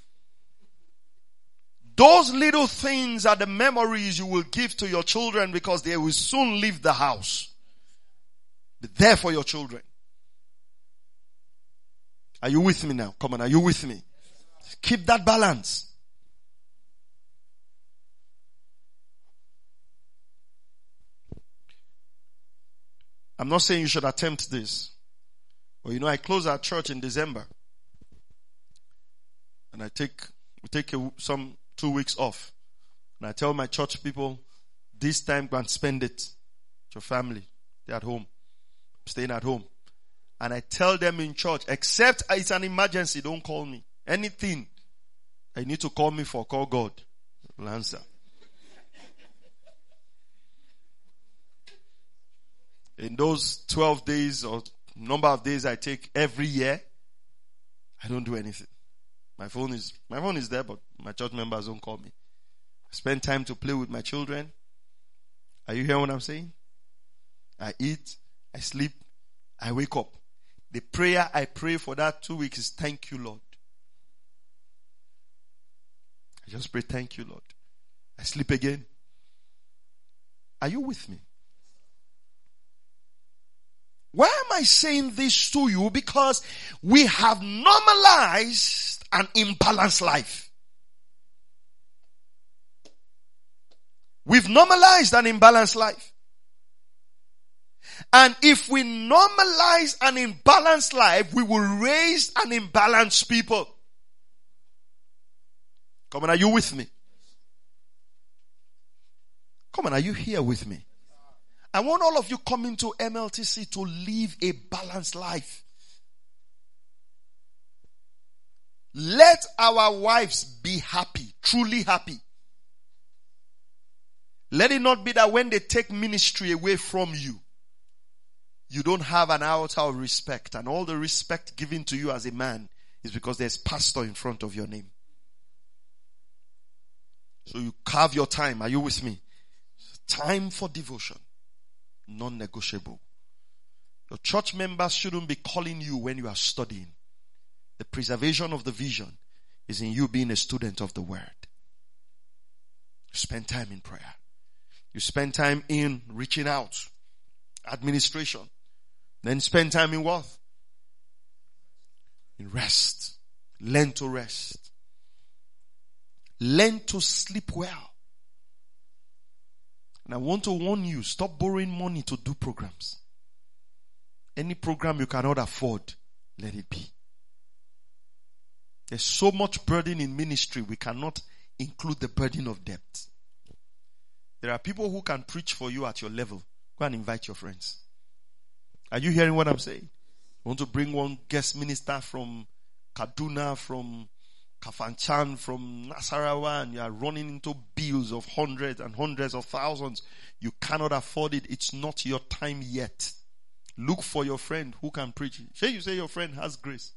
Those little things are the memories you will give to your children because they will soon leave the house. Be there for your children. Are you with me now? Come on, are you with me? Keep that balance. I'm not saying you should attempt this. But I close our church in December. And we take some 2 weeks off. And I tell my church people, this time go and spend it with your family. They're at home. I'm staying at home. And I tell them in church, except it's an emergency, don't call me. Anything I need to call me for, call God. He'll answer. In those 12 days or number of days I take every year, I don't do anything. My phone is there, but my church members don't call me. I spend time to play with my children. Are you hearing what I'm saying? I eat, I sleep, I wake up. The prayer I pray for that 2 weeks is thank you, Lord. I just pray thank you, Lord. I sleep again. Are you with me? Why am I saying this to you? Because we have normalized an imbalanced life. We've normalized an imbalanced life. And if we normalize an imbalanced life, we will raise an imbalanced people. Come on, are you with me? Come on, are you here with me? I want all of you coming to MLTC to live a balanced life. Let our wives be happy, truly happy. Let it not be that when they take ministry away from you, you don't have an altar of respect, and all the respect given to you as a man is because there's pastor in front of your name. So you carve your time. Are you with me? Time for devotion. Non-negotiable. Your church members shouldn't be calling you when you are studying. The preservation of the vision is in you being a student of the word. You spend time in prayer. You spend time in reaching out. Administration. Then spend time in what? In rest. Learn to rest. Learn to sleep well. And I want to warn you, stop borrowing money to do programs. Any program you cannot afford, let it be. There's so much burden in ministry, we cannot include the burden of debt. There are people who can preach for you at your level. Go and invite your friends. Are you hearing what I'm saying? You want to bring one guest minister from Kaduna, from Kafanchan, from Nasarawa, and you are running into bills of hundreds and hundreds of thousands. You cannot afford it. It's not your time yet. Look for your friend who can preach. Shall you say your friend has grace?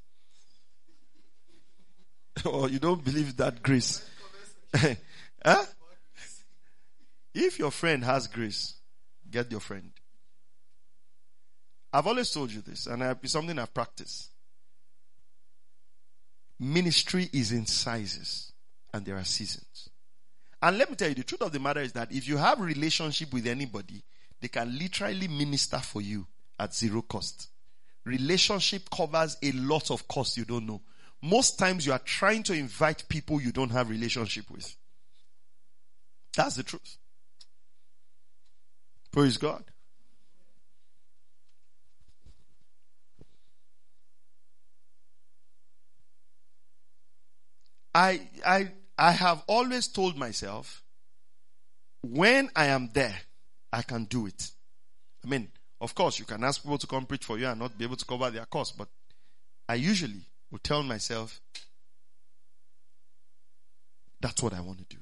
Or you don't believe that grace? Huh? If your friend has grace, get your friend. I've always told you this, and it's something I've practiced. Ministry is in sizes, and there are seasons. And let me tell you, the truth of the matter is that if you have a relationship with anybody, they can literally minister for you at zero cost. Relationship covers a lot of costs you don't know. Most times you are trying to invite people you don't have relationship with. That's the truth. Praise God. I have always told myself, when I am there, I can do it. I mean, of course, you can ask people to come preach for you and not be able to cover their costs, but I usually will tell myself, that's what I want to do.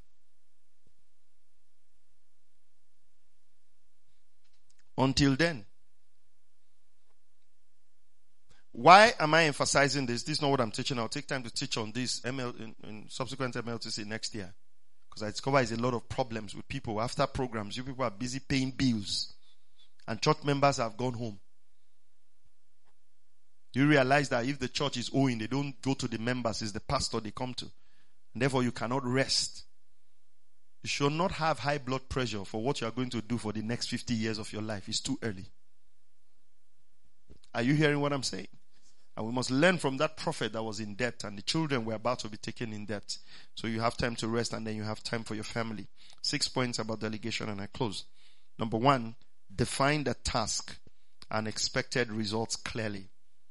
Until then. Why am I emphasizing this? This is not what I'm teaching. I'll take time to teach on this in subsequent MLTC next year. Because I discover there's a lot of problems with people. After programs, you people are busy paying bills. And church members have gone home. You realize that if the church is owing, they don't go to the members, it's the pastor they come to. And therefore you cannot rest. You should not have high blood pressure for what you are going to do for the next 50 years of your life. It's too early. Are you hearing what I'm saying? And we must learn from that prophet that was in debt, and the children were about to be taken in debt. So you have time to rest, and then you have time for your family. 6 points about delegation, and I close. Number 1, define the task and expected results clearly.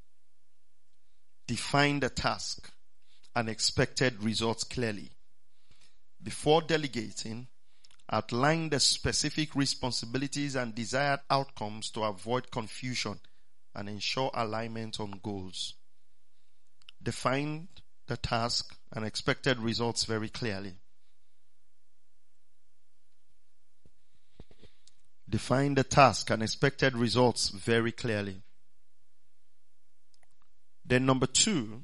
Define the task and expected results clearly. Before delegating, outline the specific responsibilities and desired outcomes to avoid confusion and ensure alignment on goals. Define the task and expected results very clearly. Define the task and expected results very clearly. Then number 2,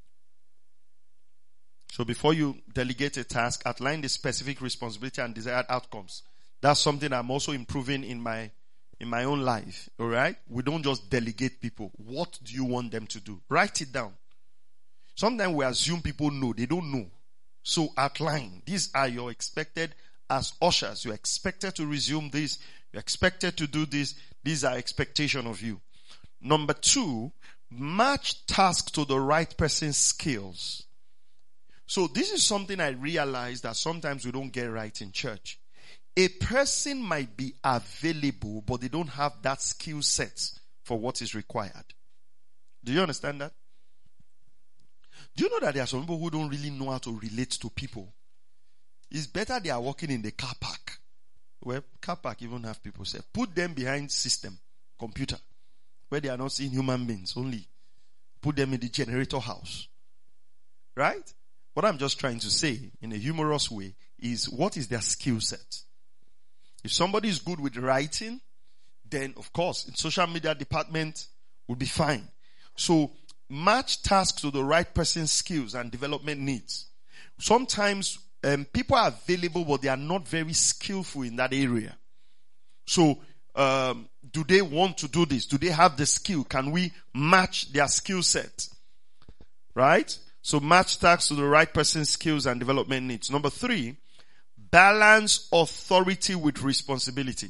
so before you delegate a task, outline the specific responsibility and desired outcomes. That's something I'm also improving in my own life. All right? We don't just delegate people. What do you want them to do? Write it down. Sometimes we assume people know. They don't know. So outline. These are your expected as ushers. You're expected to resume this. You're expected to do this. These are expectations of you. Number 2, match tasks to the right person's skills. So this is something I realize that sometimes we don't get right in church. A person might be available, but they don't have that skill set for what is required. Do you understand that? Do you know that there are some people who don't really know how to relate to people? It's better they are working in the car park. Well, car park even have people say, put them behind system, computer, where they are not seeing human beings only. Put them in the generator house. Right? What I'm just trying to say in a humorous way is, what is their skill set? If somebody is good with writing, then of course, in social media department will be fine. So, match tasks to the right person's skills and development needs. Sometimes people are available, but they are not very skillful in that area. So, do they want to do this? Do they have the skill? Can we match their skill set? Right? So match tasks to the right person's skills and development needs. Number 3, balance authority with responsibility.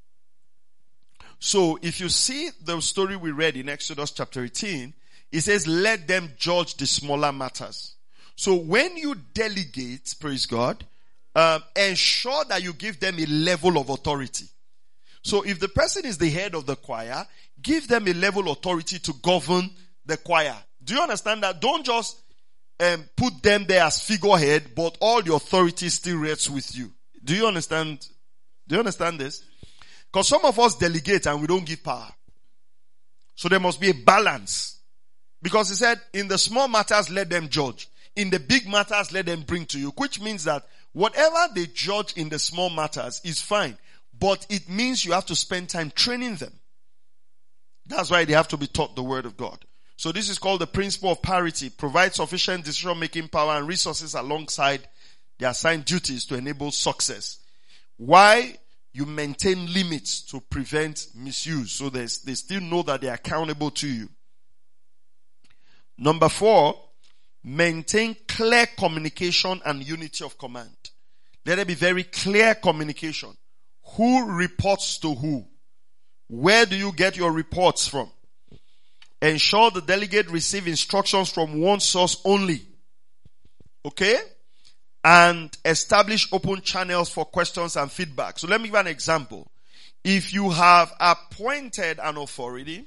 So if you see the story we read in Exodus chapter 18, it says, let them judge the smaller matters. So when you delegate, praise God, ensure that you give them a level of authority. So if the person is the head of the choir, give them a level of authority to govern the choir. Do you understand that? Don't just put them there as figurehead, but all the authority still rests with you. Do you understand? Do you understand this? Because some of us delegate and we don't give power. So there must be a balance. Because he said, in the small matters, let them judge. In the big matters, let them bring to you. Which means that whatever they judge in the small matters is fine. But it means you have to spend time training them. That's why they have to be taught the word of God. So this is called the principle of parity. Provide sufficient decision-making power and resources alongside the assigned duties to enable success. Why you maintain limits to prevent misuse. So they still know that they are accountable to you. Number 4, maintain clear communication and unity of command. Let there be very clear communication. Who reports to who? Where do you get your reports from? Ensure the delegate receive instructions from one source only. Okay? And establish open channels for questions and feedback. So let me give an example. If you have appointed an authority,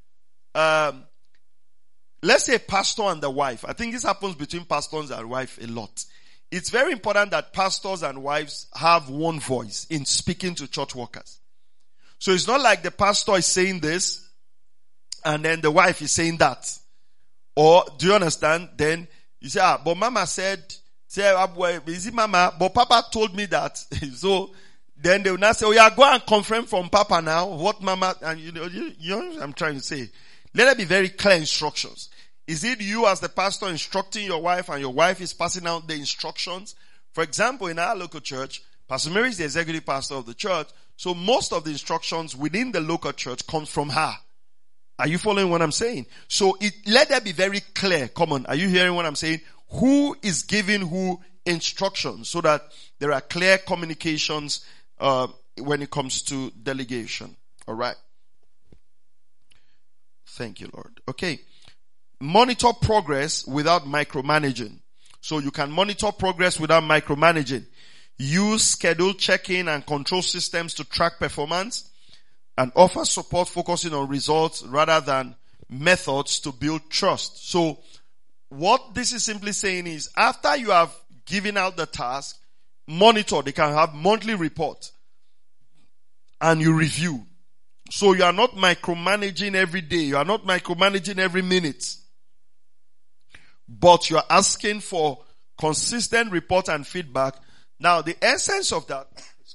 let's say pastor and the wife. I think this happens between pastors and wife a lot. It's very important that pastors and wives have one voice in speaking to church workers. So it's not like the pastor is saying this and then the wife is saying that. Or, do you understand? Then you say, but mama said, is it mama? But papa told me that. So then they will not say, oh yeah, go and confirm from papa now what mama, and you know what I'm trying to say. Let there be very clear instructions. Is it you as the pastor instructing your wife and your wife is passing out the instructions? For example, in our local church, Pastor Mary is the executive pastor of the church. So most of the instructions within the local church comes from her. Are you following what I'm saying? So let that be very clear. Come on. Are you hearing what I'm saying? Who is giving who instructions so that there are clear communications, when it comes to delegation. All right. Thank you, Lord. Okay. Monitor progress without micromanaging. So you can monitor progress without micromanaging. Use schedule check-in and control systems to track performance and offer support focusing on results rather than methods to build trust. So what this is simply saying is after you have given out the task, monitor. They can have monthly report and you review. So you are not micromanaging every day. You are not micromanaging every minute. But you are asking for consistent report and feedback. Now the essence of that,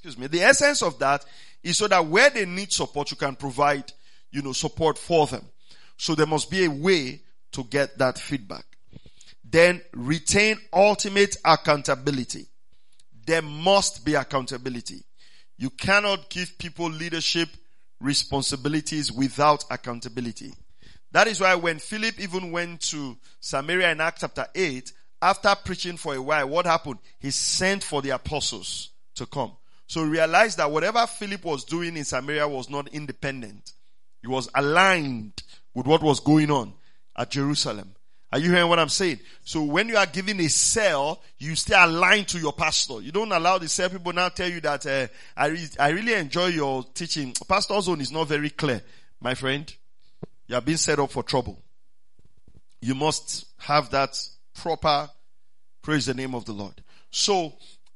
is so that where they need support, you can provide, support for them. So there must be a way to get that feedback. Then retain ultimate accountability. There must be accountability. You cannot give people leadership responsibilities without accountability. That is why when Philip even went to Samaria in Acts chapter 8, after preaching for a while, what happened? He sent for the apostles to come. So realize that whatever Philip was doing in Samaria was not independent. It was aligned with what was going on at Jerusalem. Are you hearing what I'm saying? So when you are given a cell, you stay aligned to your pastor. You don't allow the cell people now tell you that I really enjoy your teaching. Pastor zone is not very clear. My friend, you are being set up for trouble. You must have that proper, praise the name of the Lord. So,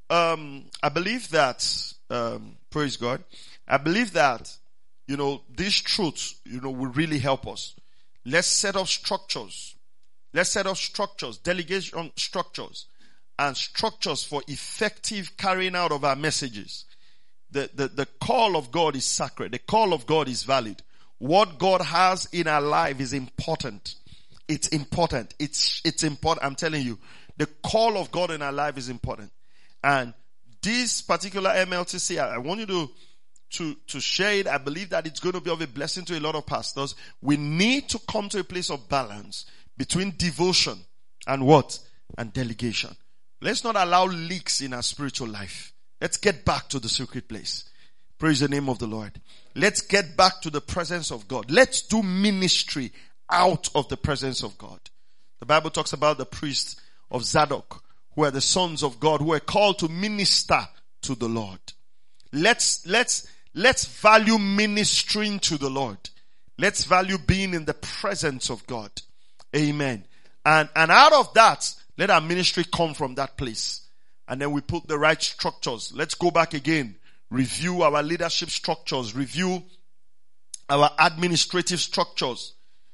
I believe that, praise God, I believe that, these truths, will really help us. Let's set up structures. Let's set up structures, delegation structures, and structures for effective carrying out of our messages. The call of God is sacred. The call of God is valid. What God has in our life is important. It's important. It's important. I'm telling you, the call of God in our life is important. And this particular MLTC, I want you to share it. I believe that it's going to be of a blessing to a lot of pastors. We need to come to a place of balance between devotion and what? And delegation. Let's not allow leaks in our spiritual life. Let's get back to the secret place. Praise the name of the Lord. Let's get back to the presence of God. Let's do ministry out of the presence of God. The Bible talks about the priests of Zadok, who are the sons of God, who are called to minister to the Lord. Let's value ministering to the Lord. Let's value being in the presence of God. Amen. And out of that, let our ministry come from that place. And then we put the right structures. Let's go back again. Review our leadership structures. Review our administrative structures.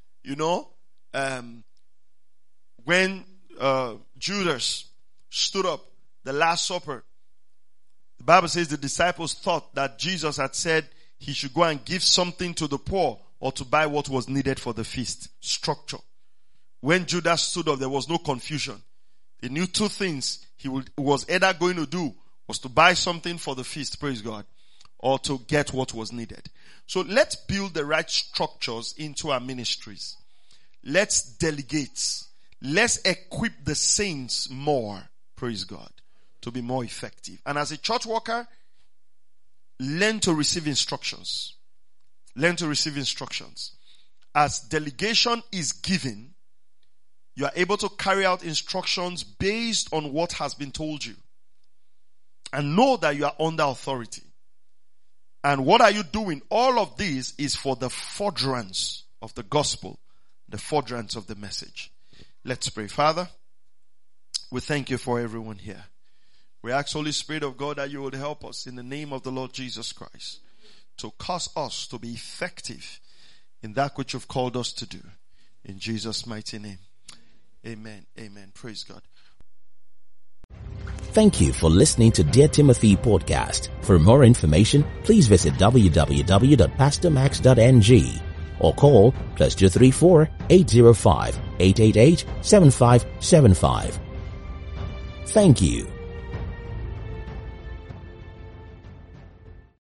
When Judas stood up, the Last Supper, the Bible says the disciples thought that Jesus had said he should go and give something to the poor or to buy what was needed for the feast. Structure. When Judas stood up, there was no confusion. He knew two things he was either going to do was to buy something for the feast, praise God, or to get what was needed. So let's build the right structures into our ministries. Let's delegate. Let's equip the saints more, praise God, to be more effective. And as a church worker, learn to receive instructions. Learn to receive instructions. As delegation is given, you are able to carry out instructions based on what has been told you. And know that you are under authority. And what are you doing? All of this is for the furtherance of the gospel, the furtherance of the message. Let's pray. Father, we thank you for everyone here. We ask, Holy Spirit of God, that you would help us in the name of the Lord Jesus Christ to cause us to be effective in that which you've called us to do. In Jesus' mighty name. Amen. Amen. Praise God. Thank you for listening to Dear Timothy podcast. For more information, please visit www.pastormax.ng or call +234 805 888 7575. Thank you.